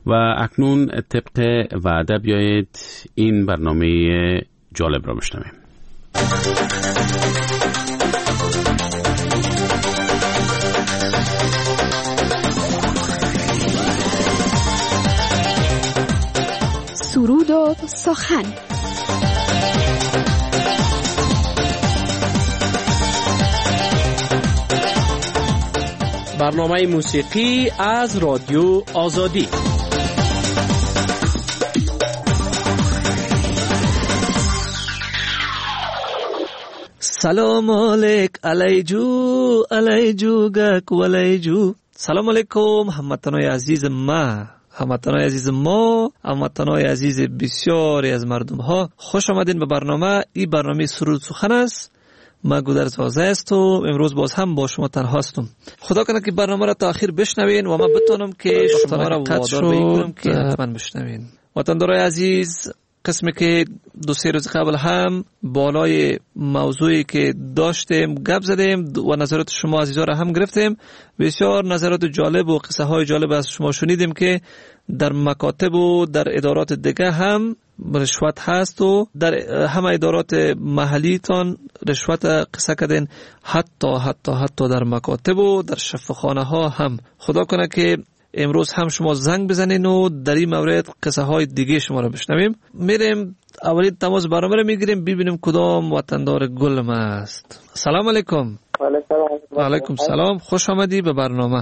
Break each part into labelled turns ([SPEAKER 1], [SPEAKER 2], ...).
[SPEAKER 1] و اکنون طبق وعده بیایید این برنامه جالب را بشنویم.
[SPEAKER 2] سرود و سخن.
[SPEAKER 3] برنامه موسیقی از رادیو آزادی. سلام علیک علیجو گک ولیجو. سلام علیکم هموطنان عزیز ما، هموطنان عزیز ما، هموطنان عزیز بسیاری از مردم ها، خوش آمدین به برنامه. این برنامه سرود سخن است. من گودرز تازه هستم. امروز باز هم با شما تنها هستم. خدا کنه که برنامه را تا آخر بشنوین و من بتونم که شما را وادار بکنم که حتما بشنوین. وطندارای عزیز، قسمی که 2-3 روز قبل هم بالای موضوعی که داشتیم گپ زدیم و نظرات شما عزیزا را هم گرفتیم. بسیار نظرات جالب و قصه های جالب از شما شنیدیم که در مکاتب و در ادارات دیگه هم رشوت هست و در همه ادارات محلیتان رشوت قصه کردین، حتی در مکاتب و در شفاخانه ها هم. خدا کنه که امروز هم شما زنگ بزنین و در این مورد قصه های دیگه شما را بشنویم. میریم اولین تماس برنامه را میگیریم ببینیم کدام وطندار گلم است. سلام علیکم.
[SPEAKER 4] و علیکم
[SPEAKER 3] سلام. خوش آمدی به برنامه.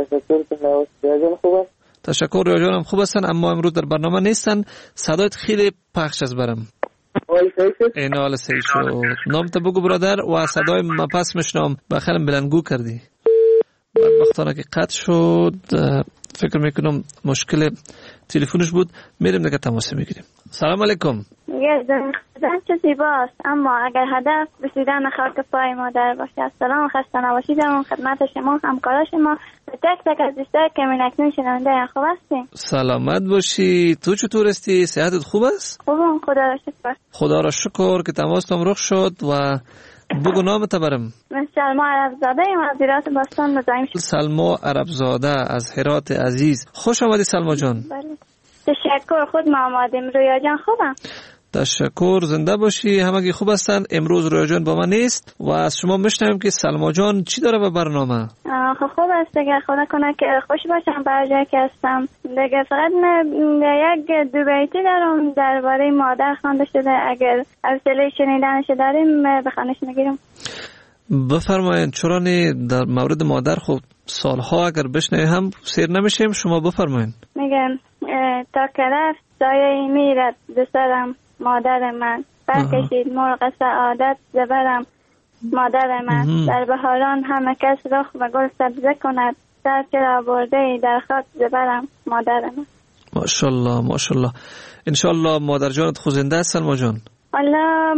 [SPEAKER 3] تشکر. ریاجان هم خوب هستن اما امروز در برنامه نیستن. صدایت خیلی پخش از برم. این حال سعید شد. نام تا بگو برادر و صدای ما پس میشنم. بخیرم بلندگو کردی. بدبختانه که قطع شد. فکر میکنم مشکل تلفنش بود. میریم دیگه تماس میگیریم. سلام علیکم.
[SPEAKER 4] خدمت چه زیباست اما اگر هدف رسیدن خاک پای مادر باشه. سلام و خسته نباشید در خدمت شما، همکارا شما، تک تک از دوستان که اکنون شنونده خوب هستین.
[SPEAKER 3] سلامت باشی. تو چطور هستی؟ صحتت خوب است؟
[SPEAKER 4] خوبم خدا را شکر.
[SPEAKER 3] خدا را شکر که تماسم رخ شد. و بگو نامت برم.
[SPEAKER 4] من سلما عربزاده ایم از هرات باستان مزاحم شدم.
[SPEAKER 3] سلما عربزاده از هرات عزیز. خوش آمدی سلما جان.
[SPEAKER 4] بله. تشکر. خود ما آمادیم. رویا جان خوبم؟
[SPEAKER 3] تشکر. زنده باشی. همگی خوب هستن. امروز رویا جان با من نیست و از شما میشنویم که سلما جان چی داره به برنامه.
[SPEAKER 4] خوب است دیگه. خدا کنه که خوش باشم بر جایی که هستم دیگه. فقط یک دو بیتی دارم درباره مادر خوانده شده. اگر حوصله شنیدنش داریم بخوانش میگیرم.
[SPEAKER 3] بفرمایید. چرا نه؟ در مورد مادر خب سالها اگر بشنویم هم سیر نمیشیم. شما بفرمایید.
[SPEAKER 4] میگم تا که رفت سایه میرد به سرم مادر من، برکشید مرغ سعادت زبرم مادر من. در بهاران همه کس رخ و گل سبزه کند، سر چرا برده ای در خاک زبرم مادر من.
[SPEAKER 3] ماشاءالله ماشاءالله. انشالله مادر جانت خود زنده است سلما جان.
[SPEAKER 4] الله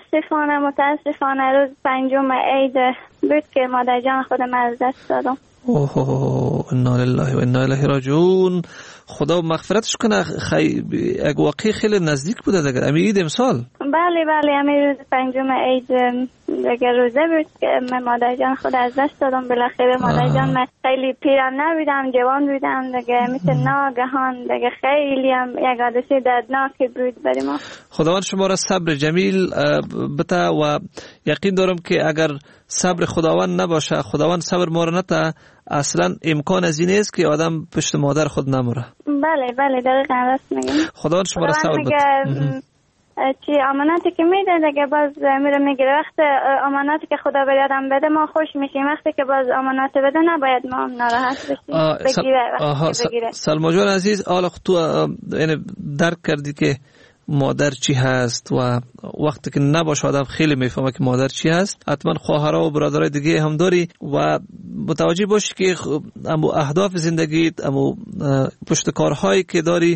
[SPEAKER 4] متاسفانه روز 5 عید بود که مادر جان خودم از دست دادم.
[SPEAKER 3] اوه انا لله و انا الیه راجعون. خدا مغفرتش کنه. یک واقعی خیلی نزدیک بوده دیگه. امی عید امسال.
[SPEAKER 4] بله امی روز 5 عید دیگه روزه بود که من مادر جان خود از دست دادم. بالاخره مادر جان من خیلی پیرم نبودم، جوان بودم دیگه. مثل ناگهان دیگه خیلی هم یک حادثه دردناکی بود برای ما. خداوند
[SPEAKER 3] شما را صبر جمیل بده و یقین دارم که اگر صبر خداوند نباشه، خداوند صبر ما را نده، اصلا امکان از این است که آدم پشت مادر خود نموره.
[SPEAKER 4] بله دقیقاً راست میگی.
[SPEAKER 3] خداوند شما را صبر بده.
[SPEAKER 4] چی امانتی که میده دیگه باز میره میگیره. وقت امانتی که خدا به آدم بده ما خوش میشیم، وقتی که باز امانت بده نباید ما ناراحت بشیم. بگیره.
[SPEAKER 3] سلما جان عزیز، حالا تو درک کردی که مادر چی هست و وقتی که نباشه آدم خیلی میفهمه که مادر چی هست. حتما خواهرها و برادرای دیگه هم داری و متوجه باشی که امو اهداف زندگیت، امو پشت کارهایی که داری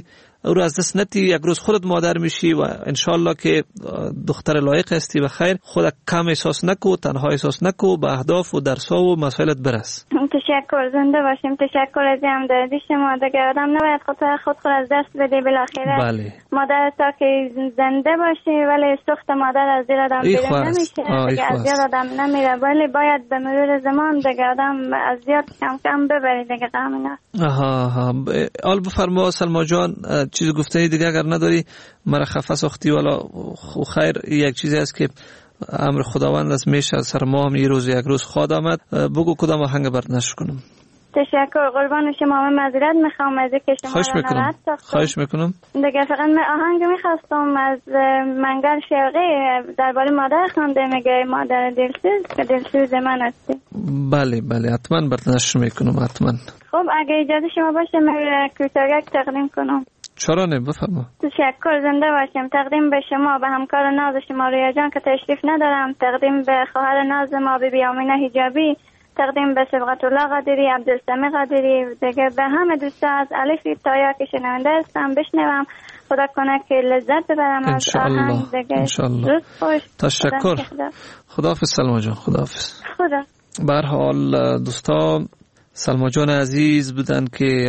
[SPEAKER 3] او رو از دست نتی، یک روز خودت مادر میشی و انشالله که دختر لایق هستی و خیر. خودت کم احساس نکو، تنها احساس نکو، به اهداف و درس‌ها و مسائلت برس.
[SPEAKER 4] تشکر، زنده باشیم. تشکر از همدردی شما. دیگه آدم نباید خود از دست بده بالاخره.
[SPEAKER 3] بله.
[SPEAKER 4] مادر تا که زنده باشه ولی سخت مادر از دل آدم بیرون نمیشه. دیگه از یاد آدم نمیره، ولی باید به مرور زمان دیگه آدم از یاد کم کم ببره دیگه غم اینا.
[SPEAKER 3] آها. آل بفرما سلما جان، چیز گفتنی دیگه اگر نداری مرا خفه ساختی. والا خیر، یک چیزی است که امر خداوند است، میشه از سر ما هم یک روز خواهد آمد. بگو کدام آهنگ بردنش کنم.
[SPEAKER 4] تشکر، قربان شما. من معذرت میخوام از اینکه شما
[SPEAKER 3] خواهش میکنم.
[SPEAKER 4] دیگه فقط من آهنگ میخواستم از منگل شوقی درباره مادر خوانده، میگه مادر دلسوز که دلسوز من هستی.
[SPEAKER 3] بله حتما بردنش میکنم حتما.
[SPEAKER 4] خب اگه اجازه شما باشه من کوتاه‌ک تقدیم کنم.
[SPEAKER 3] چرا نه، بفرما.
[SPEAKER 4] تشکر، زنده باشیم. تقدیم به شما، به همکار ناز شما رویا جان که تشریف ندارم، تقدیم به خواهر ناز ما بیبی آمینه حجابی، تقدیم به سبقت الله قادری، عبدالسمی قادری، دیگه به همه دوستا از الف تا یا که شنونده هستم بشنوم. خدا کنه که لذت ببرم از آهنگ دیگه.
[SPEAKER 3] انشالله. تشکر. خداحافظ سلما جان. خداحافظ.
[SPEAKER 4] خدا.
[SPEAKER 3] به هر حال دوستا، سلما جان عزیز بودن که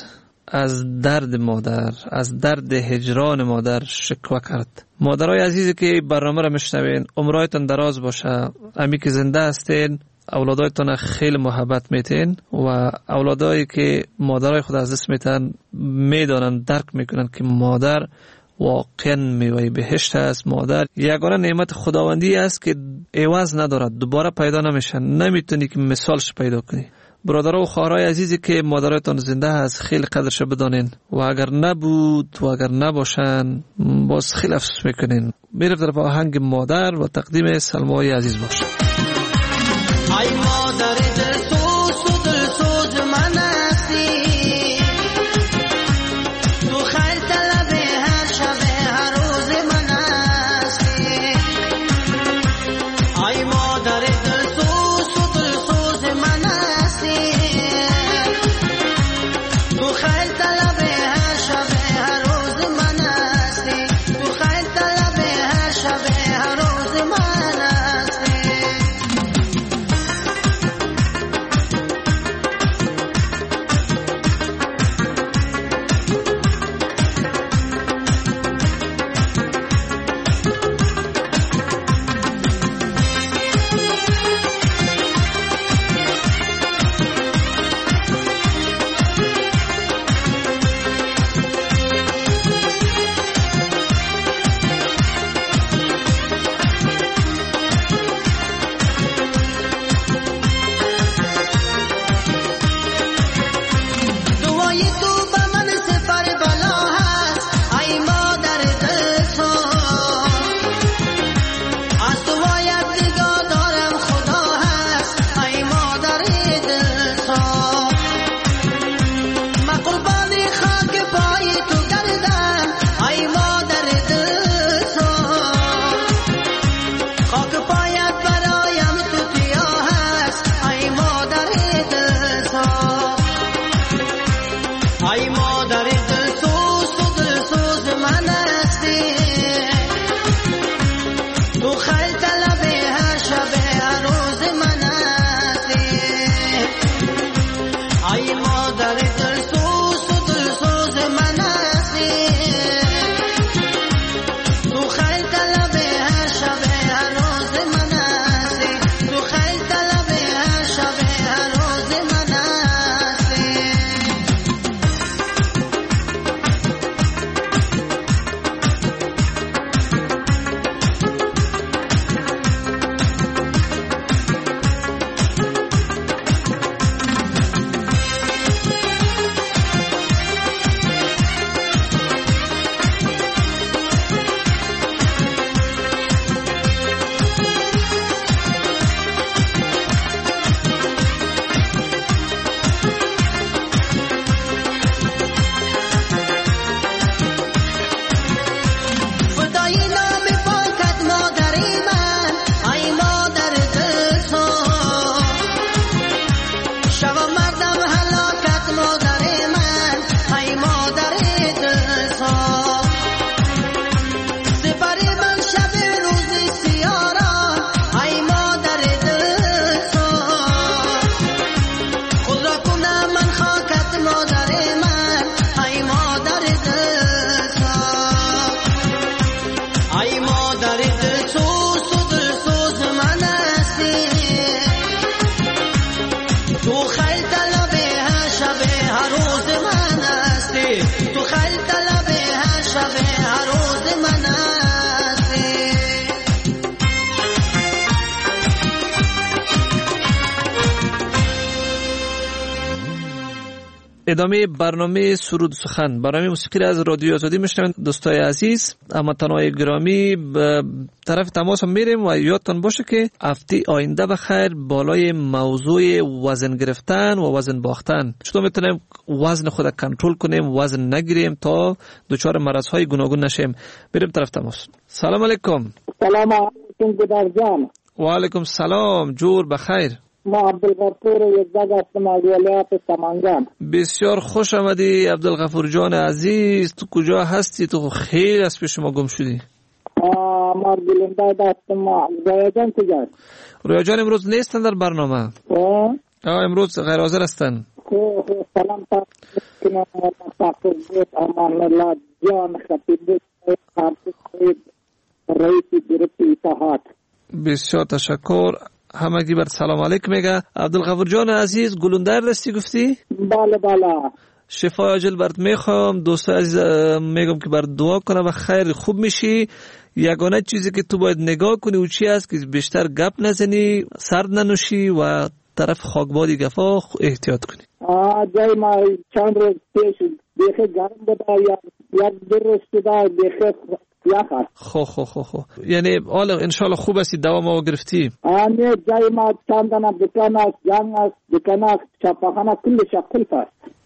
[SPEAKER 3] از درد مادر، از درد هجران مادر شکوه کرد. مادرای عزیزی که برنامه را میشنوین، عمرایتان دراز باشه. امی که زنده هستین، اولادایتان خیلی محبت میتین و اولادایی که مادرای خود از دست میتن میدانن، درک میکنن که مادر واقعا میوه بهشت است. مادر یگانه نعمت خداوندی است که عوض ندارد، دوباره پیدا نمیشه، نمیتونی که مثالش پیدا کنی. برادرها و خواهرای عزیزی که مادرایتان زنده هست خیلی قدرش بدانین و اگر نبود و اگر نباشن باز خیلی افسوس میکنین. میرفت در آهنگ مادر و تقدیم سلمای عزیز باشه.
[SPEAKER 5] ای مادر دلسوز من هستی، تو خیل طلب هر شب هر روز من هستی. ای مادر دلسوز من هستی، تو خیل طلب هر شب هر روز من هستی، تو خیل طلب هر شب هر روز من هستی. خیل طلب هر شب هر روز من هستی.
[SPEAKER 3] ادامه برنامه سرود سخن، برنامه موسیقی از رادیو آزادی میشنوید دوستای عزیز. هموطنان گرامی به طرف تماس میریم و یادتان باشه که هفته آینده بخیر بالای موضوع وزن گرفتن و وزن باختن، چطور میتونیم وزن خود کنترل کنیم، وزن نگیریم تا دچار مرض‌های گوناگون نشیم. بریم طرف تماس. سلام علیکم.
[SPEAKER 6] سلام علیکم گدار جان.
[SPEAKER 3] و علیکم سلام، جور بخیر.
[SPEAKER 6] ما عبدالغفور یزداد هستم از ولایت سمنگان.
[SPEAKER 3] بسیار خوش آمدی عبدالغفور جان عزیز. تو کجا هستی؟ تو خیلی از پیش ما گم شدی.
[SPEAKER 6] ما گلنده هستم. رویا جان کجاست؟
[SPEAKER 3] رویا جان امروز نیستن در برنامه. امروز غیر حاضر هستن.
[SPEAKER 6] سلام کنم تاکید امان الله جان خطیب رئیس گروه اتحاد.
[SPEAKER 3] بسیار تشکر. همگی بر سلام علیک میگه. عبدالغفور جان عزیز گلوندر رستی گفتی؟
[SPEAKER 6] بله بله.
[SPEAKER 3] شفای عاجل برات میخوام. دوستای عزیز میگم که بر دعا کنه و خیر خوب میشی. یگانه چیزی که تو باید نگاه کنی او چی است که بیشتر گپ نزنی، سرد ننوشی و طرف خاکبادی گفا احتیاط کنی.
[SPEAKER 6] جای ما چند روز پیش دیگه گرم بوده، یک دو روز شده دیگه
[SPEAKER 3] خو یعنی حالا انشالله خوب هستی، دوام او گرفتی؟
[SPEAKER 6] نه جای ما چندان دکان است، جنگ است، دکان است، چاپخانه کلش کلف است.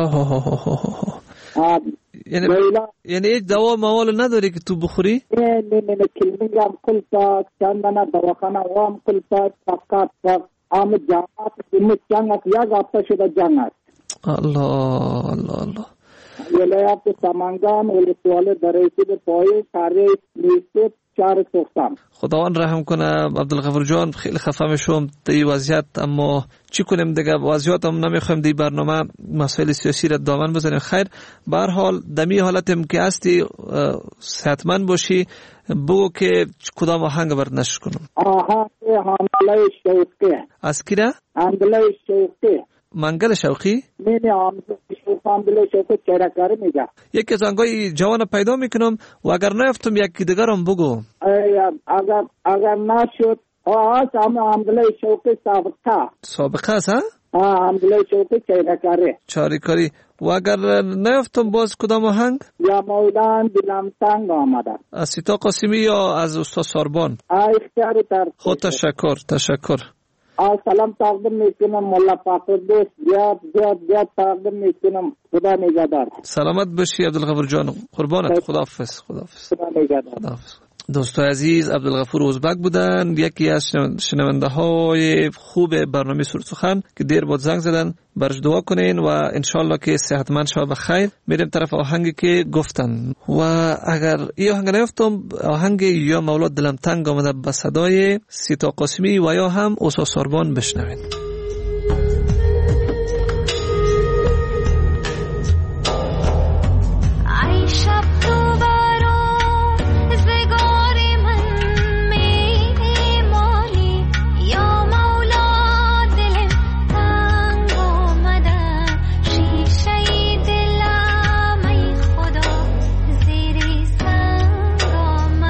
[SPEAKER 6] یعنی یک دوا موال نداری که تو بخوری؟ نه کلینگ هم کلف است، چندان دواخانه هم کلف است، فقط آمد جامعات دیمت جنگ است، یک هفته شده جنگ است.
[SPEAKER 3] الله
[SPEAKER 6] ولایت سمنگان ولسوالی درایسی پای ساره نیست 4 سوختم.
[SPEAKER 3] خداوند رحم کنه. عبدالغفور جان خیلی خفه میشم دی وضعیت، اما چی کنیم دیگه، وضعیت هم نمیخوایم دی برنامه مسائل سیاسی را دامن بزنیم. خیر به هر حال دمی حالتم که هستی صحتمند باشی. بگو که کدام آهنگ برات نشر کنم؟
[SPEAKER 6] آهنگ حمله شوقی.
[SPEAKER 3] از کی را؟
[SPEAKER 6] حمله شوقی.
[SPEAKER 3] منگل شوقی؟
[SPEAKER 6] نه حمله شوقی چرکار میگه. یکی
[SPEAKER 3] از آهنگای جوان پیدا میکنم و اگر نیفتم یکی دیگر هم بگو.
[SPEAKER 6] اگر نشد حمله شوقی
[SPEAKER 3] سابقه است ها؟
[SPEAKER 6] حمله شوقی
[SPEAKER 3] چاریکاری. و اگر نیفتم باز کدام آهنگ؟
[SPEAKER 6] یا مولان دلم تنگ آمده. از
[SPEAKER 3] سیتا قاسمی یا از استاد ساربان؟
[SPEAKER 6] اختیار در
[SPEAKER 3] خود تشکر.
[SPEAKER 6] سلام تقدیم میکنم مولا فاخر دوست، زیاد تقدیم میکنم. خدا نگهدار.
[SPEAKER 3] سلامت باشی عبدالغفور جان، قربانت. خداحافظ.
[SPEAKER 6] خدا نگهدار.
[SPEAKER 3] دوستای عزیز، عبدالغفور ازبک بودن، یکی از شنونده های خوب برنامه سرود سخن که دیر بود زنگ زدن. برش دعا کنین و انشالله که صحتمند شود بخیر. میریم طرف آهنگی که گفتن و اگر این آهنگ نیفتم، آهنگ یا مولا دلم تنگ آمده به صدای سیتا قاسمی و یا هم استاد ساربان بشنوین.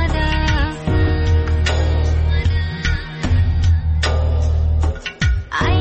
[SPEAKER 7] I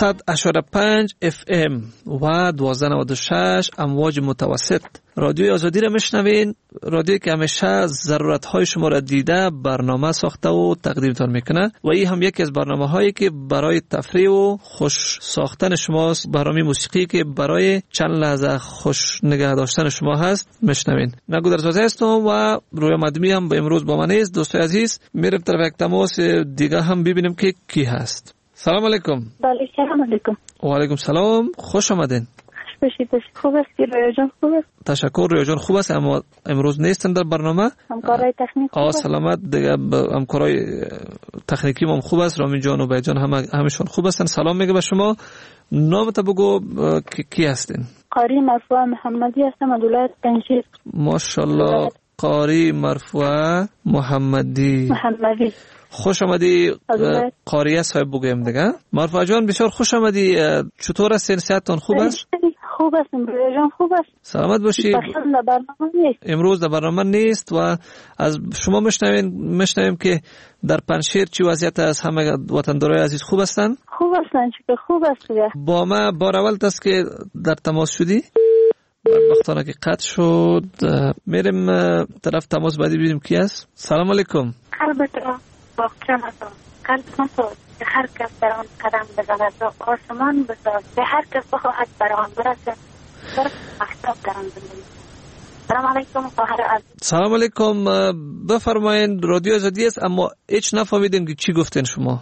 [SPEAKER 3] 100.5 FM و 1296 امواج متوسط. رادیوی آزادی را میشنوین، رادیویی که همیشه ضرورت‌های شما را دیده برنامه ساخته و تقدیمتان میکنه و این هم یکی از برنامه‌هایی که برای تفریح و خوش ساختن شماست، برنامه موسیقی که برای چند لحظه خوش نگه داشتن شما هست. میشنوین. نگودرزاده هستم و روی مدمی هم به امروز با من است. دوستای عزیز، میرم طرف یک تماس دیگه هم ببینیم که کی هست. سلام علیکم.
[SPEAKER 4] بله سلام علیکم.
[SPEAKER 3] و علیکم سلام. خوش آمدین.
[SPEAKER 4] خوب است که رویا جان خوب است.
[SPEAKER 3] تشکر رویا جان خوب است، اما امروز نیستن در برنامه.
[SPEAKER 4] همکارای تکنیک خوب است.
[SPEAKER 3] سلامت دیگه، همکارای تکنیکی هم خوب است. رامین جان و بیت جان همشون خوب هستن. سلام میگه به شما. نامت بگو کی هستین؟
[SPEAKER 4] قاری مرفوع محمدی هستم از ولایت پنجشیر.
[SPEAKER 3] ماشاءالله. قاری مرفوع محمدی. خوش آمدی قاریه صاحب بگویم دیگه. مرفوع جان بسیار خوش آمدی. چطور هستین؟ صحتتون خوب است؟
[SPEAKER 4] خوب هستم رویا جان خوب است.
[SPEAKER 3] سلامت باشی. امروز در برنامه نیست و از شما میشنویم که در پنجشیر چی وضعیت است؟ همه وطندارای عزیز خوب هستن؟
[SPEAKER 4] خوب هستن چون خوب است.
[SPEAKER 3] با ما بار اول است که در تماس شدی؟ بدبختانه که قطع شد. میریم طرف تماس بعدی ببینیم کی است. سلام علیکم.
[SPEAKER 4] قلبت را باغچه نساز، قلب نساز که هر کس در آن قدم بزند و آسمان بساز که هر کس بخواهد بر آن برسد در احتاب در آن زندگی. سلام علیکم خواهر عزیز.
[SPEAKER 3] سلام علیکم. بفرمایید. رادیو آزادی است اما هیچ نفهمیدم که چی گفتین شما.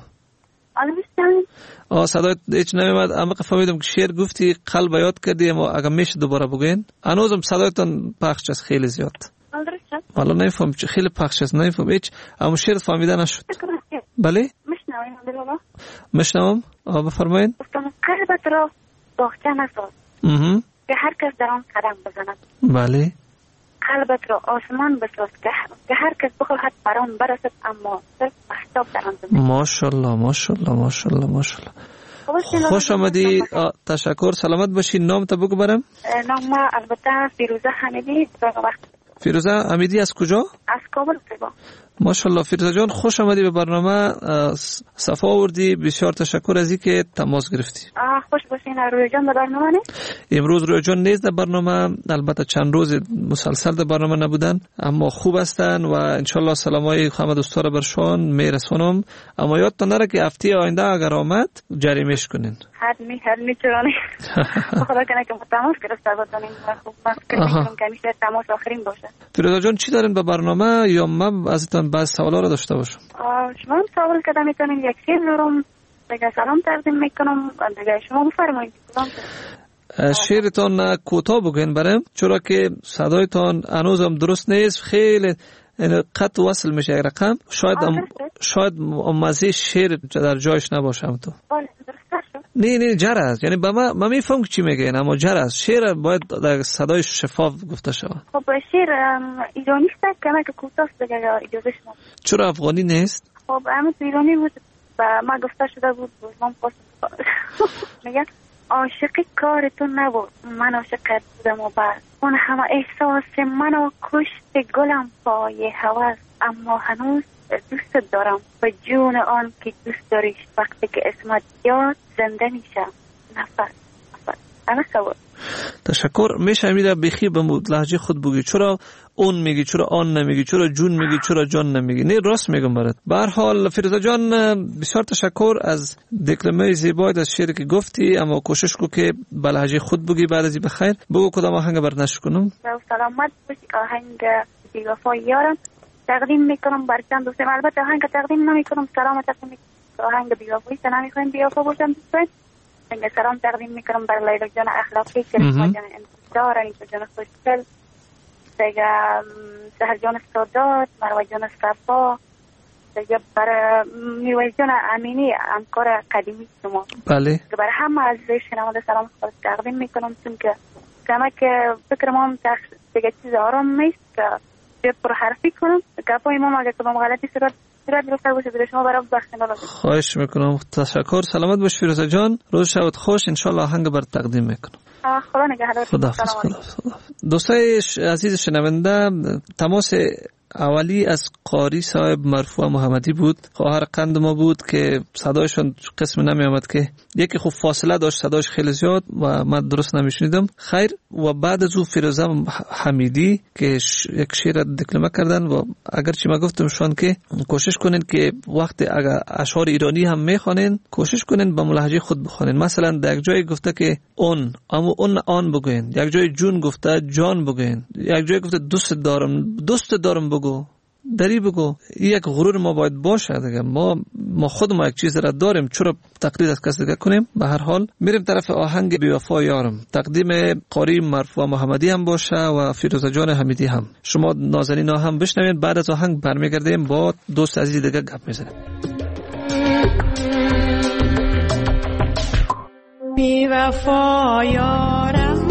[SPEAKER 3] صدایت هیچ نمیاد، اما فهمیدم که شعر گفتی، قلب یاد کردی، اما اگه میشه دوباره بگین. هنوزم صدایتون پخش است خیلی زیاد. والا نمیفهم چه خیلی پخش است، نمیفهم هیچ، اما شعر فهمیده نشد. بله؟ میشنوم. بفرمایید.
[SPEAKER 4] قلبت را باغچه نساز که هر کس در آن قدم بزند.
[SPEAKER 3] بله.
[SPEAKER 4] قلبت را آسمان بساز که هر کس بخواهد بر آن برسد اما صرف احتاب در آن زندگی.
[SPEAKER 3] ماشاءالله ماشاءالله ماشاءالله ماشاءالله. خوش آمدی. تشکر. سلامت باشی. نام تا بگو برم.
[SPEAKER 4] نام البته فیروزه حمیدی.
[SPEAKER 3] فیروزه حمیدی از کجا؟
[SPEAKER 4] از کابل.
[SPEAKER 3] ماشاءالله فیروزه جان خوش آمدی به برنامه. صفا آوردی. بسیار تشکر از اینکه تماس گرفتی.
[SPEAKER 4] خوش باشین. رویا جان در برنامه نیست؟
[SPEAKER 3] امروز رویا جان نیست در برنامه، البته چند روز مسلسل در برنامه نبودن اما خوب هستن و انشالله سلامای همه دوستا را برشان میرسونم. اما یادتان نره که هفته آینده اگر آمد جریمه‌اش کنین.
[SPEAKER 4] حتمی چرا نه. خدا کنه که تماس گرفته باشیم. خوب فکر کنم که تماس آخرین باشه.
[SPEAKER 3] فیروزه جان چی دارین به برنامه یا من ازتون بعض سوالا را داشته باشم؟
[SPEAKER 4] شما هم سوال کردم میتونین یک شعر دارم دیگه سلام تقدیم میکنم دیگه شما بفرمایید.
[SPEAKER 3] شعرتان کوتاه بگین برام چرا که صدایتان هنوزم درست نیست، خیلی قط وصل میشه یک رقم. شاید مزه شعر در جایش نباشم تو. نه جرس، یعنی من میفهم چی میگین اما جرس شعر باید در صدای شفاف گفته شود.
[SPEAKER 4] خب شعر ایرانی است که کوتاه دیگه اجازه شما.
[SPEAKER 3] چرا افغانی نیست؟
[SPEAKER 4] خب همه ایرانی بود و ما گفته شده بود من پاس میگه عاشقی کار تو نبود، من عاشقت بودم و بس اون همه احساس منو کشت گلم پای هوس، اما هنوز دوست دارم به جون آن که دوست داریش، وقتی که اسمت یاد زنده میشم نفس. همه سوال.
[SPEAKER 3] تشکر. میشه امیده بخی به لهجه خود بگی، چرا اون میگی، چرا آن نمیگی، چرا جون میگی، چرا جان نمیگی؟ نه راست میگم برات. به هر حال فیروزه جان بسیار تشکر از دکلمه زیبای از شعری که گفتی، اما کوشش کو که به لهجه خود بگی. بعد از این بخیر بگو کدام آهنگ برات نشر کنم.
[SPEAKER 4] سلامت باشی. آهنگ بی‌وفا یارم تقدیم میکنم بر چند دوستم. البته آهنگ تقدیم نمیکنم، سلام تقدیم میکنم. آهنگ بی‌وفایی نمیخوایم بی‌وفا باشم دوستان. سلام تقدیم میکنم بر لیلا جان اخلاقی، کریما جان انتظار، اینجا جان خوشگل، دیگه سهر جان سادات، مروه جان صفا، دیگه بر میرویز جان امینی همکار قدیمی شما.
[SPEAKER 3] بله.
[SPEAKER 4] بر همه از شنونده سلام خود تقدیم میکنم، چون که کمک فکر ما هم دیگه چیز آرام نیست که زیاد پر حرفی کنم. گپای ما اگه که با غلطی صورت گرفته باشه به شما برام بخشنده. خواهش
[SPEAKER 3] میکنم. تشکر. سلامت باش فیروزه جان. روز شبت خوش. انشالله آهنگ بر تقدیم میکنم.
[SPEAKER 4] خدا نگهدار.
[SPEAKER 3] خداحافظ. دوستای عزیز شنونده، تماس اولی از قاری صاحب مرفوع محمدی بود، خواهر قند ما بود که صدایشون قسم نمی آمد که یکی خوب فاصله داشت، صدایش خیلی زیاد و من درست نمیشنیدم. خیر، و بعد از او فیروزه حمیدی که یک شعر دکلمه کردن و اگرچه ما گفتم شون که کوشش کنین که وقت اگر اشعار ایرانی هم میخوانین کوشش کنین به لهجه خود بخوانین. مثلا در یک جای گفته که اون، اما اون آن بگوین، یک جای جون گفته جان بگوین، یک جای گفته دوست دارم بگو، دری بگو. یک غرور ما باید باشه دیگه. ما خود ما یک چیز را داریم، چرا تقلید از کسی دیگه کنیم؟ به هر حال میریم طرف آهنگ بی وفا یارم، تقدیم قاری مرفوع محمدی هم باشه و فیروزه جان حمیدی هم. شما نازنینا هم بشنوید. بعد از آهنگ برمیگردیم با دوست عزیز دیگه گپ میزنیم.
[SPEAKER 7] بی وفا یارم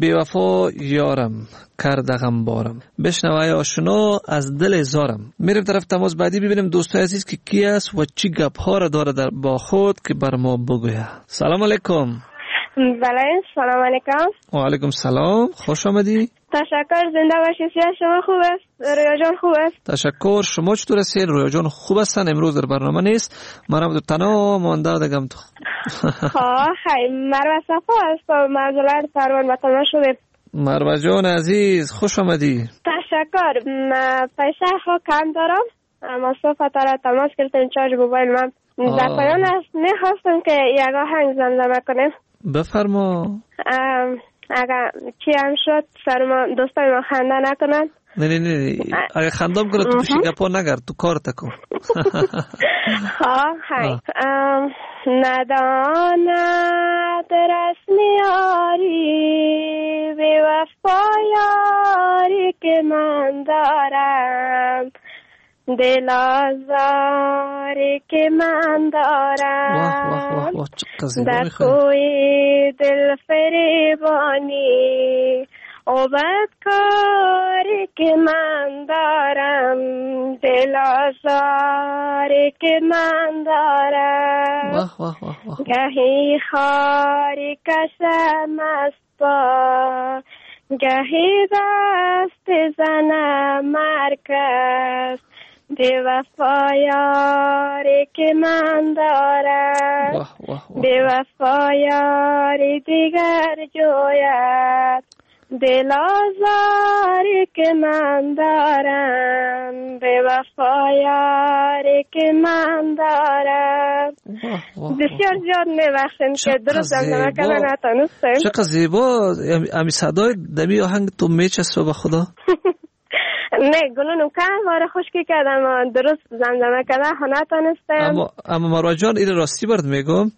[SPEAKER 3] بیوفا یارم کرده غمبارم. بشنوای آشنا از دل زارم. میریم طرف تماس بعدی ببینیم دوستای عزیز که کی است و چی گپ ها را داره در با خود که بر ما بگوید. سلام علیکم.
[SPEAKER 4] بله سلام علیکم.
[SPEAKER 3] و علیکم سلام. خوش آمدی.
[SPEAKER 4] تشکر. زنده باشید. شما خوب است؟ رویا جان خوب است؟
[SPEAKER 3] تشکر. شما چطور هستین؟ رویا جان خوب هستن؟ امروز در برنامه نیست. منم تو تنها مانده دگم تو.
[SPEAKER 4] خیلی مروه صفا است. معذرت پروان بطمه شده.
[SPEAKER 3] مروه جان عزیز خوش آمدی.
[SPEAKER 4] تشکر. پیسه ها کم دارم اما صفحه تاره تماس کردیم چارج موبایل من در پایان است. میخواستم که یک آهنگ زمزمه کنیم.
[SPEAKER 3] بفرما.
[SPEAKER 4] اگر چی هم شد سر ما دوستای ما خنده نکنن.
[SPEAKER 3] نه اگر خندام کنه تو پیش گپا نگرد تو کار تکن.
[SPEAKER 4] های نداند رسمی یاری به وفا یاری که من دارم دل آزاری که من دارم در کوی دل فریبانی عبد کاری که من دارم دل آزاری که من دارم گهی خاری کشم است با گهی دست زنم مرکز به وفا یاری که من دارم به وفا یاری دیگر جوید دل آزاری که من دارم به وفا یاری که من دارم. بسیار زیاد میبخشیم که درست زمزمه کردن نتونستم.
[SPEAKER 3] چقدر زیبا امی صدای دمی آهنگ تو میچسبه به خدا.
[SPEAKER 4] نه گلونم کم باره خشکی کردم درست زمزمه کردن نتونستم.
[SPEAKER 3] اما مروه جان این راستی برد میگم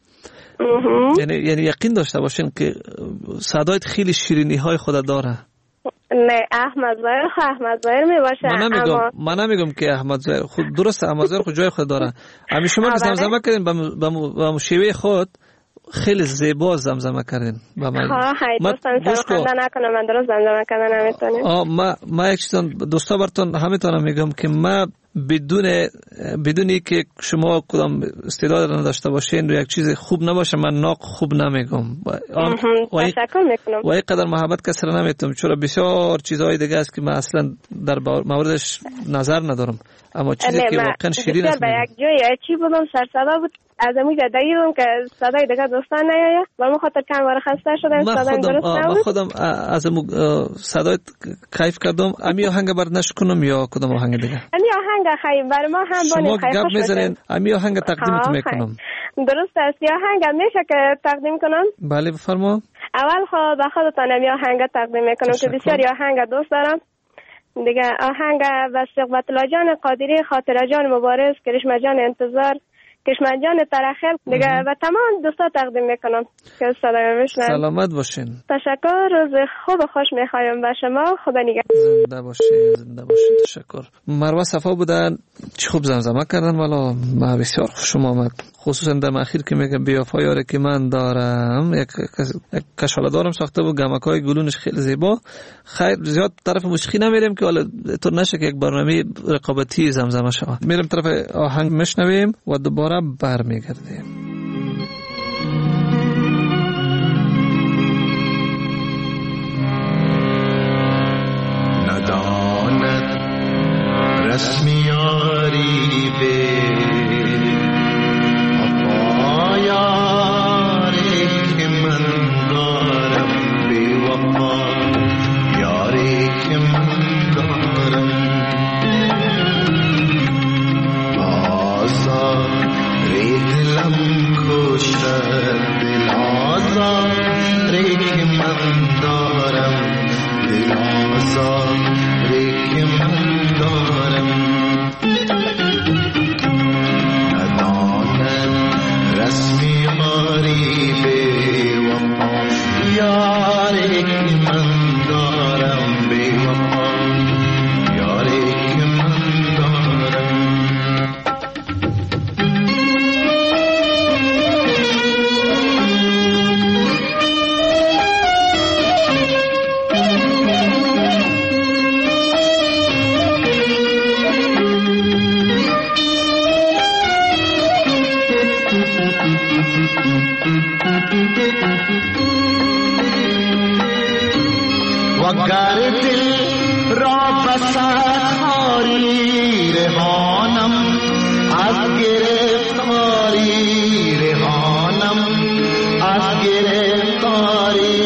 [SPEAKER 3] یعنی یقین داشته باشین که صدایت خیلی شیرینی های خود داره.
[SPEAKER 4] نه احمد ظاهر می باشه.
[SPEAKER 3] من نمیگم که احمد ظاهر خود درسته. احمد ظاهر خود جای خود داره. اما شما که زمزمه کردین به شیوه خود خیلی زیبا زمزمه کردین.
[SPEAKER 4] دوستان خنده نکنه من درست زمزمه کردن نمیتونم.
[SPEAKER 3] ما یک چیز دوستا براتون همینطورم میگم که ما بدونی که شما کدام استعداد نداشته باشین و یک چیز خوب نباشه من ناق خوب نمیگم.
[SPEAKER 4] تشکر میکنم.
[SPEAKER 3] و اینقدر محبت کسی را نمیتونم چون بسیار چیزهای دیگه است که من اصلا در موردش نظر ندارم. اما چیزی که واقعا شیرین است.
[SPEAKER 4] به یک جای چی بودم سر صدا بود از امید دیدم که صدای دیگه دوستان نیاید و من خاطر کم بار خسته شدم صدای درست نبود.
[SPEAKER 3] من خودم از صدای کیف کردم. امی آهنگ بر نشکنم یا کدام آهنگ دیگه؟
[SPEAKER 4] امی آهنگ خیلی بر ما هم بانی خیلی خوش
[SPEAKER 3] میزنین. امی آهنگ تقدیمت میکنم.
[SPEAKER 4] درست است. یا آهنگ میشه که تقدیم کنم؟
[SPEAKER 3] بله بفرما.
[SPEAKER 4] اول خود به خودتان امی آهنگ تقدیم میکنم که بسیار آهنگ دوست دارم. دیگه آهنگ به صحبت جان قادری خاطر جان مبارز کرشمه جان انتظار کشمه جان ترخل دیگه و تمام دوستا تقدیم میکنم که صدای میشنن.
[SPEAKER 3] سلامت باشین.
[SPEAKER 4] تشکر. روز خوب خوش میخوایم به شما. خدا نگهدار.
[SPEAKER 3] زنده باشین. تشکر. مروه صفا بودن چه خوب زمزمه کردن والا ما بسیار خوشم آمد خصوصا در اخیر که میگه بی‌وفا یاری که من دارم یک کشاله دارم ساخته بود گمکای گلونش خیلی زیبا. خیر زیاد طرف موسیقی نمیریم که حالا طور نشه که یک برنامه رقابتی زمزمه شود. میریم طرف آهنگ میشنویم و دوباره برمیگردیم.
[SPEAKER 8] نداند رسمی یاری به وفا یاری که من دارم به وفا یاری که من دارم آزاری دلم کشتر دل آزاری که من دارم دل آزاری که من دارم نداند رسمی یاری به وفا یاری که من دارم به وفا یاری که من دارم وگر دل را بسخاری رهانم از گرفتاری رهانم از گرفتاری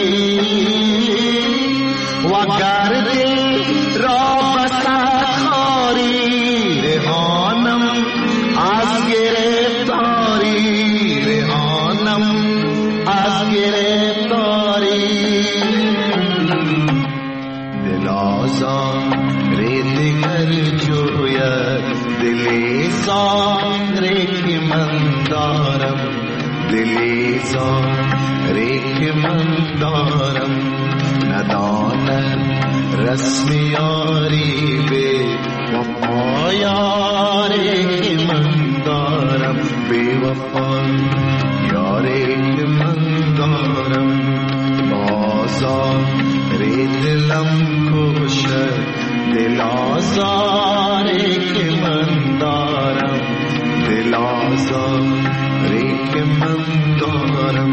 [SPEAKER 8] وگر دل را بسخاری رهانم از گرفتاری رهانم از گرفتاری دل آزار دگر جوید دلی زاری که من دارم دلی زاری که من دارم ندانم رسم یاری به وفا یاری که من دارم بی وفا یاری که من دارم بازار دلم کشد دل آزاری که من دارم دل آزاری که من دارم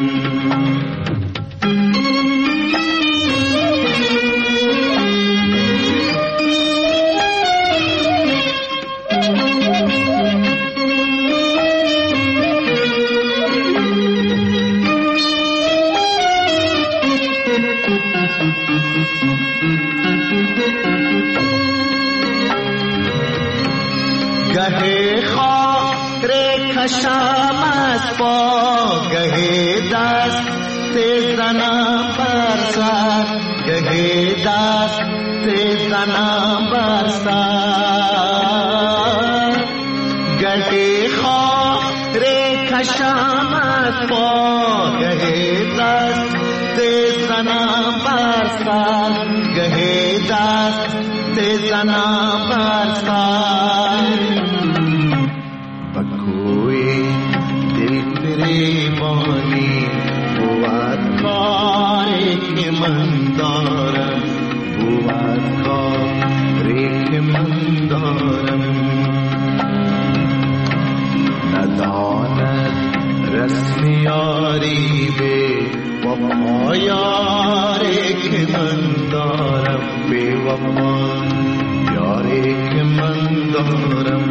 [SPEAKER 8] گهی خاطر کشم از پا گهی دست زنم بر سر گهی دست زنم بر سر گهی خاطر کشم از پا گهی دست زنم بر سر گهی دست زنم بر سر بکوی دل فریبانی بود کاری که من دارم بود کاری که من دارم نداند رسم یاری به وفا یاری که من دارم بی وفا یاری که من دارم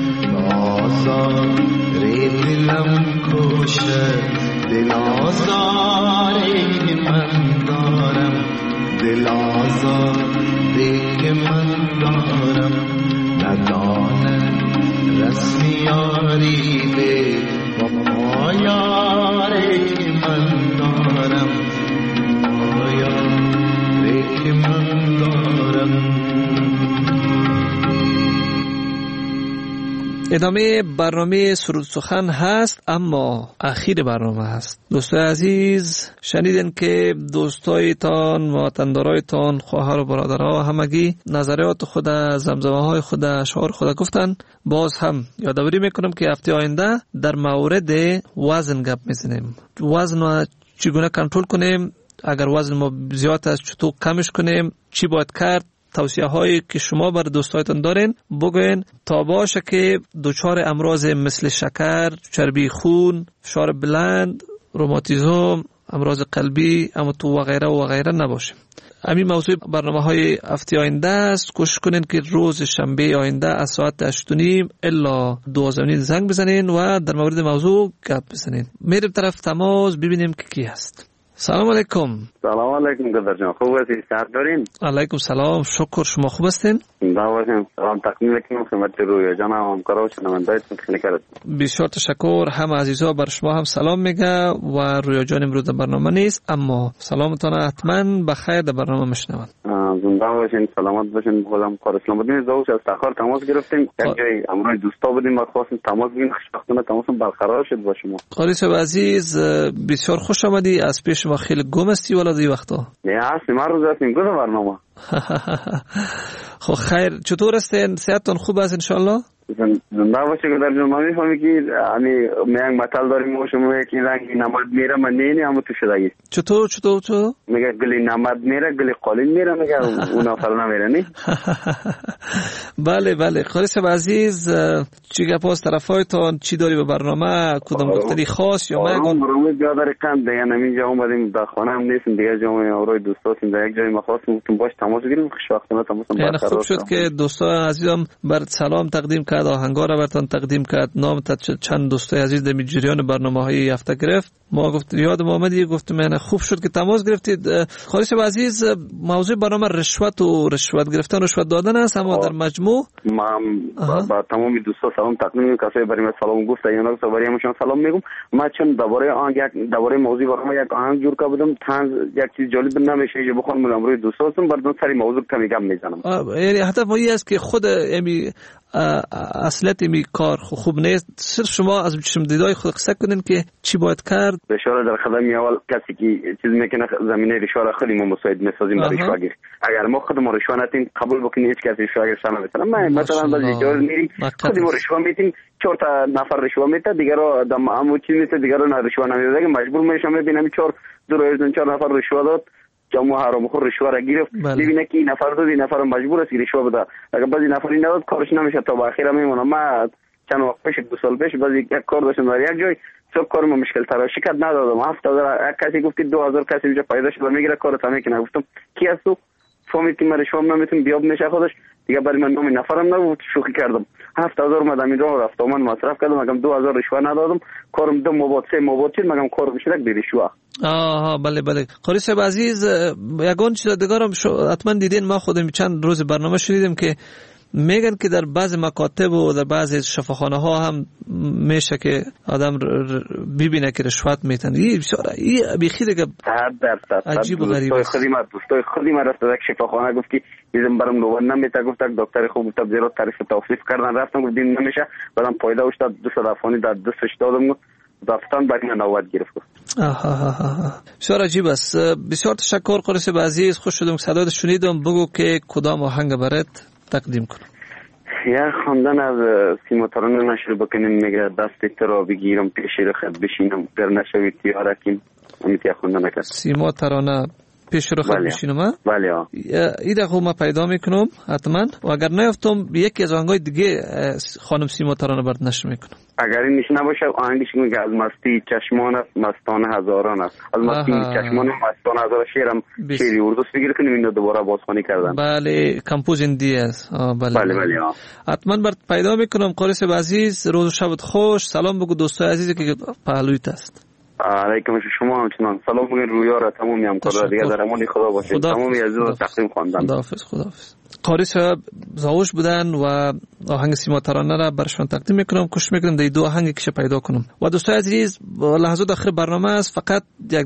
[SPEAKER 8] آزاری دلم کشد دل آزاری که من دارم دل آزاری که من دارم ندانم رسم یاری به وفا یاری که من دارم وفا یاری که من دارم.
[SPEAKER 3] ادامه برنامه سرود سخن هست، اما اخیر برنامه هست. دوستای عزیز، شنیدین که دوستایتان، وطندارایتان، خواهر و برادرها همگی نظریات خود، زمزمه های خود، اشعار خود گفتن. باز هم یادآوری میکنم که هفته آینده در مورد وزن گپ میزنیم. وزن رو چگونه کنترل کنیم، اگر وزن ما زیاد است چطور کمش کنیم، چی باید کرد. توصیه هایی که شما بر دوستایتان دارین بگوین تا باشه که دچار امراض مثل شکر، چربی خون، فشار بلند، روماتیسم، امراض قلبی و غیره و غیره نباشیم. همین موضوع برنامه های هفته آینده است. کوشش کنین که روز شنبه آینده از ساعت 8:30 الا 12:30 زنگ بزنین و در مورد موضوع گپ بزنین. میریم طرف تماس ببینیم که کی هست. سلام علیکم.
[SPEAKER 9] سلام علیکم دادر جان، خوب هستی؟ صحت دارین؟
[SPEAKER 3] علیکم سلام، شکر. شما خوب هستین؟
[SPEAKER 9] باشم. سلام تقدیم میکنم خدمت رویا جان و همکارا و شنوندگان تکنیکال.
[SPEAKER 3] بسیار تشکر. هم عزیزا بر شما هم سلام میگه و رویا جان امروز در برنامه نیست، اما سلامتان حتما بخیر در برنامه میشنون.
[SPEAKER 9] زنده باشین، سلامت باشین. خودم کار اسلام بودیم زوج از تاخر تماس گرفتیم. یک جای امروز دوستا بودیم و خواستیم تماس بگیریم. خوشبختانه تماسم برقرار شد با شما.
[SPEAKER 3] قاری صاحب عزیز، بسیار خوش آمدی. از پیش ما خیلی گم استی ولی دی وقتا.
[SPEAKER 9] نه هستیم، هر روز هستیم گذر برنامه.
[SPEAKER 3] خب خیر، چطور هستین؟ صحتتون خوب است ان شاء الله؟
[SPEAKER 9] زنده باشه که در جون ما میفهمی که همین میانگ مثال داریم ما شما که رنگ نماد میره من نه اما تو شدگی
[SPEAKER 3] چطور
[SPEAKER 9] میگه گلی نماد میره گلی قالین میره میگه اون افعال نمیره نه.
[SPEAKER 3] بله خالی صاحب عزیز چی گپ است طرفایتان چی داری به برنامه کدام گفتنی خاص یا من
[SPEAKER 9] برنامه بیادر کند دیگه نمیجا اومدیم در خانه هم نیستیم دیگه جامعه اوروی دوستاتیم در یک جای ما خواستیم گفتیم باش تماس بگیریم خوشبختانه تماسم برقرار شد.
[SPEAKER 3] خوب شد که دوستان عزیزم بر سلام تقدیم کرد آهنگا را براتون تقدیم کرد نام چند دوستای عزیز در جریان برنامه‌های هفته گرفت ما گفت یادم اومد گفتم من خوب شد که تماس گرفتید. خالی صاحب عزیز موضوع برنامه رشوت گرفتن و رشوت دادن است اما در مجموع
[SPEAKER 9] من با تمام دوستا سلام تقدیم می‌کنم کسایی برای من سلام گفت اینا رو برای همشون سلام میگم. من چند درباره موضوع برنامه یک آهنگ جور کردم طنز یک چیز جالب نمیشه که بخوام امروز دوستاتون براتون سری موضوع کمی گپ میزنم.
[SPEAKER 3] یعنی هدف این است که خود امی اصلیت می کار خوب نیست صرف شما از چشم دیدای خود قصه کنین که چی باید کرد.
[SPEAKER 9] بشاره در خدمت اول کسی که چیز میکنه زمینه رشوه را خیلی ما مساعد میسازیم برای رشوه‌گیر. اگر ما خودمون رشوه ندیم قبول بکنیم هیچ کسی رشوه‌گیر شما نمیتونه. ما مثلا بعضی جا میریم خودمون رشوه میدیم 4 تا نفر رشوه میده دیگه رو دم عمو چی میته دیگه رو نه رشوه نمیده مجبور میشم ببینم 4 نفر رشوه داد جمع حرام خور رشوه را گرفت ببینه که این نفر دو این نفر مجبور است که رشوه بده اگر بعضی نفری نداد کارش نمیشه تا به اخیر میمونه. ما چند وقت پیش 2 سال پیش بعضی یک کار داشتم در یک جای صبح کارم مشکل تر شکست ندادم 7000 کسی گفت 2000 کسی اینجا پیدا شد میگیره کارت میکنه گفتم کی هست تو فهمید که من رشوه نمیتونم بیاب میشه خودش دیگه برای من نام نفرم نبود شوخی کردم 7000 اومدم این راه رفتم من مصرف کردم مگم 2000 رشوه ندادم کارم 2 مباد 3 مباد چید مگم کارم شد به رشوه.
[SPEAKER 3] بله خالی صاحب عزیز یگان چیز دیگرم حتما دیدین ما خودم چند روز برنامه شنیدیم که میگن که در بعض مکاتب و در بعض شفاخانه ها هم میشه که آدم ببینه که رشوت میتن. این بیخی دیگه عجیب و غریب است.
[SPEAKER 9] دوستای خودی ما رفت در شفاخانه گفت که دیدم برام نوان نمیته گفت دکتر خوب گفت زیرا تعریف توصیف کردن رفتم گفت دین نمیشه بعدم پایدا افتاد 200 افغانی در دستش دادم دفتان باید من نواد گرفت.
[SPEAKER 3] بسیار عجیب است. بسیار تشکر خالی صاحب عزیز خوش شدم صدات شنیدم بگو که کدام آهنگ برات تقدیم کنم.
[SPEAKER 9] یا خواندن از سیما ترانه نشر بکنیم میگه دست تو را بگیرم پیش رخت بشینم گر نشوی تیارکیم امیتی خواندن کرد
[SPEAKER 3] سیما ترانه پیش رخت بشینم.
[SPEAKER 9] بله
[SPEAKER 3] ایده خب ما پیدا میکنم حتما و اگر نیفتم یکی از آهنگای دیگه خانم سیما ترانه برات نشر میکنم.
[SPEAKER 9] اگر این نیش نباشه آهنگش میگه از مستی چشمان است مستانه هزاران است از مستی چشمان مستانه هزار شیرم شیری اردوس بگیر کنیم اینو دوباره بازخوانی کردن.
[SPEAKER 3] بله کمپوز اندی است.
[SPEAKER 9] بله
[SPEAKER 3] حتما برات پیدا میکنم. قاری صاحب عزیز روز و شبت خوش. سلام بگو دوستای عزیزی که پهلویت است.
[SPEAKER 9] علیکم شما همچنان سلام بگین رویا را تمامی همکارا دیگه در امان خدا باشید تمامی عزیز رو تقدیم خواندن.
[SPEAKER 3] خداحافظ. قاری صاحب زاوش بودن و آهنگ سیما ترانه را برشان تقدیم میکنم. کوشش میکنم در 2 آهنگی که پیدا کنم. و دوستای عزیز لحظات آخر برنامه است فقط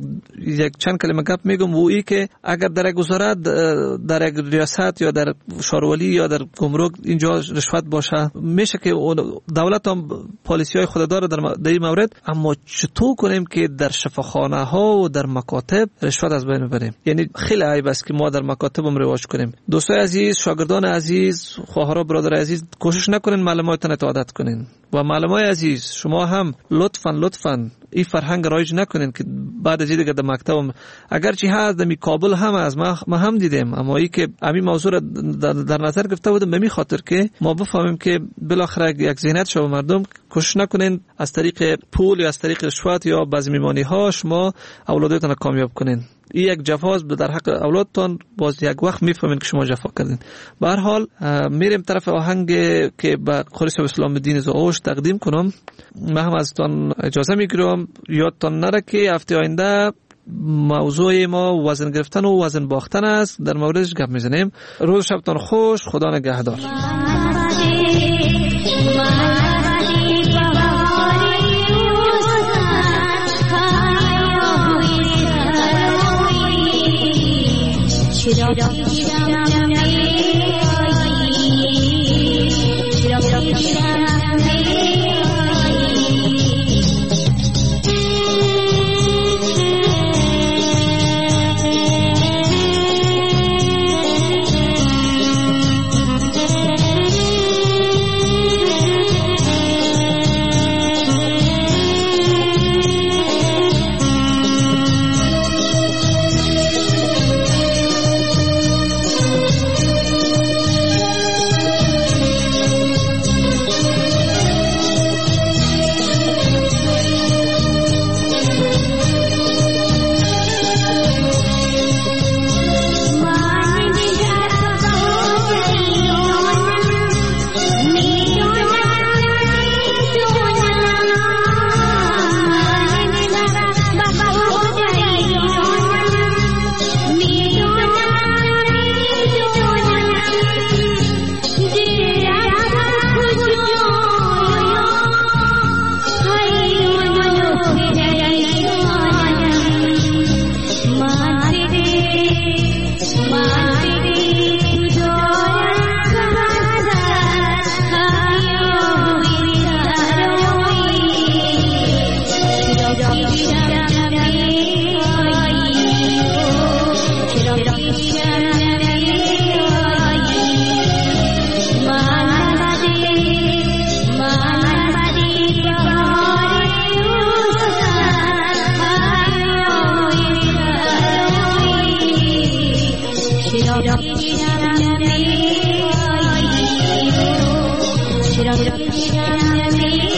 [SPEAKER 3] یک چند کلمه گپ میگم و ای که اگر در یک وزارت در یک ریاست یا در شارولی یا در گمرک اینجا رشوت باشه میشه که دولت هم پالیسی های خود داره در این مورد اما چطور کنیم که در شفاخانه ها و در مکاتب رشوت از بین ببریم. یعنی خیلی عیب است که ما در مکاتب هم رواج کنیم. دوستای عزیز شاگردان عزیز خواهران برادر عزیز کوشش نکنین معلماتتان اطاعت کنین و معلمای عزیز شما هم لطفاً این فرهنگ رایج نکنین که بعد از دیگه در مکتب اگر چی هست در کابل هم از ما هم دیدیم اما ای که همین موضوع را در نظر گرفته بودم به می خاطر که ما بفهمیم که بالاخره یک ذهنیت شو مردم کوشش نکنین از طریق پول یا از طریق رشوت یا بعضی میمانی ها شما اولادتان کامیاب کنین. این یک جفاست در حق اولادتان باز یک وقت میفهمین که شما جفا کردین. به هر حال میریم طرف آهنگ که با قاری صاحب اسلام الدین زاوش تقدیم کنم. من هم ازتان اجازه میگیرم یادتان نره که هفته آینده موضوع ما وزن گرفتن و وزن باختن است در موردش گپ میزنیم. روز شبتان خوش. خدا نگهدار.
[SPEAKER 10] گلشن